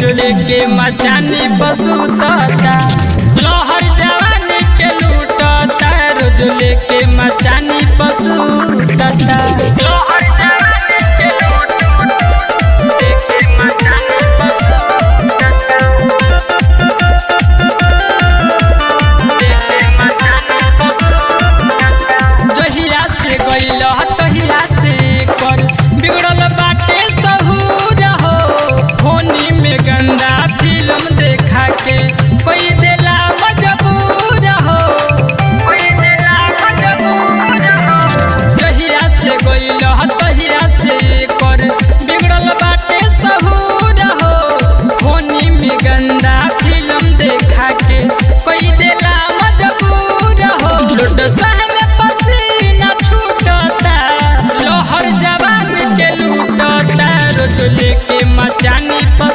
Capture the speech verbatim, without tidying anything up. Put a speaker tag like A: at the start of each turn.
A: रोज लेके मचानी पसूता लोहर जवानी के लूटता रोज लेके मचानी पसूता लोहर जवानी के लूटता लेके मचानी पसूता लेके मचानी पसूता जहिया से गइल तहिया से कर बिगड़ल बाटे सहूर हो होनी में गंदा फिल्म देखा के कोई देला मजबूर हो कोई देला मजबूर हो जहिया से गइल तहिया से कर बिगड़ल बाटे सहूर हो होनी में गंदा फिल्म देखा के कोई देला मजबूर हो लुट सहन पसीना छूटता लोहर जवान के लूटता रोज लेके मचानी